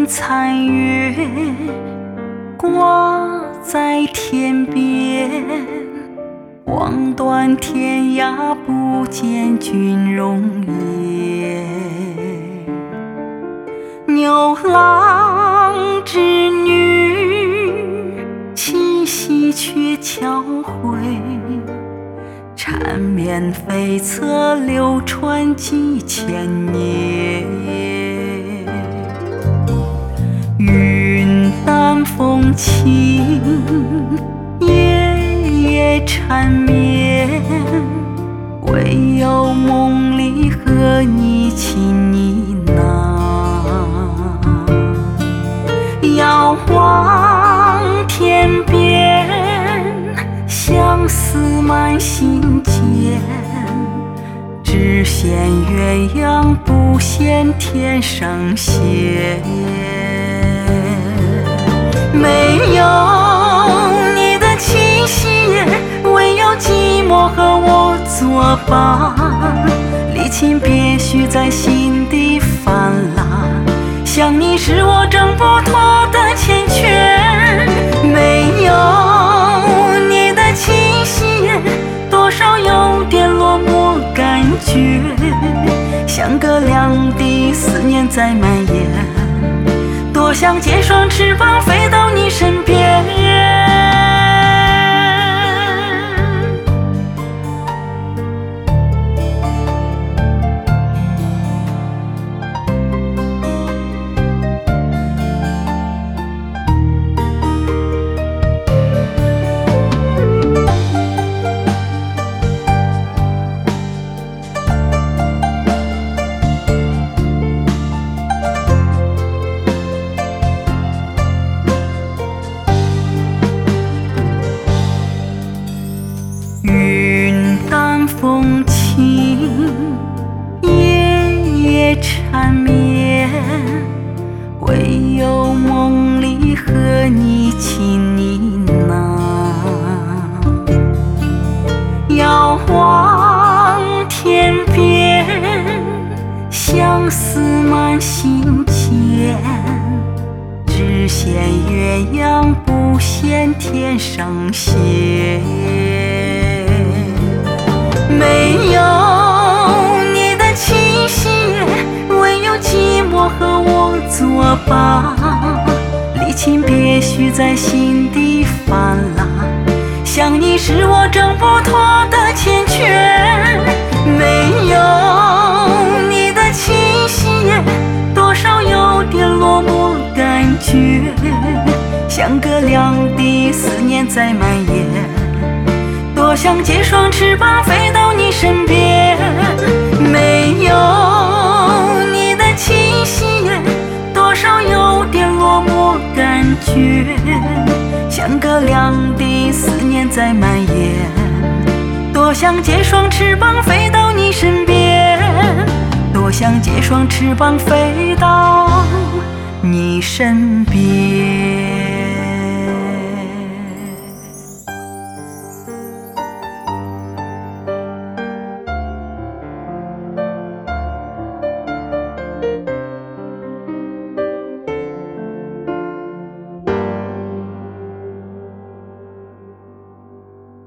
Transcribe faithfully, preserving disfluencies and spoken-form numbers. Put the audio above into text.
残月挂在天边，望断天涯不见君容颜。牛郎织女七夕鹊桥会，缠绵悱恻流传几千年。云淡风轻，夜夜缠绵，唯有梦里和你轻呢喃。遥望天边，相思满心间，只羡鸳鸯不羡天上仙。没有你的气息，唯有寂寞和我作伴。离情别绪在心底泛滥，想你是我挣不脱的缱绻。没有你的气息，多少有点落寞感觉，像个凉的思念在蔓延。多想借双翅膀飞到你身边。风轻，夜夜缠绵，唯有梦里和你轻呢喃。遥望天边，相思满心间，只羡鸳鸯不羡天上仙。没有你的气息，唯有寂寞和我作伴。离情别绪在心底泛滥，想你是我挣不脱的缱绻。没有你的气息，多少有点落寞感觉，像个凉的思念在蔓延。多想借双翅膀飞到你身边。没有你的气息，多少有点落寞感觉，像个凉的思念在蔓延。多想借双翅膀飞到你身边，多想借双翅膀飞到你身边。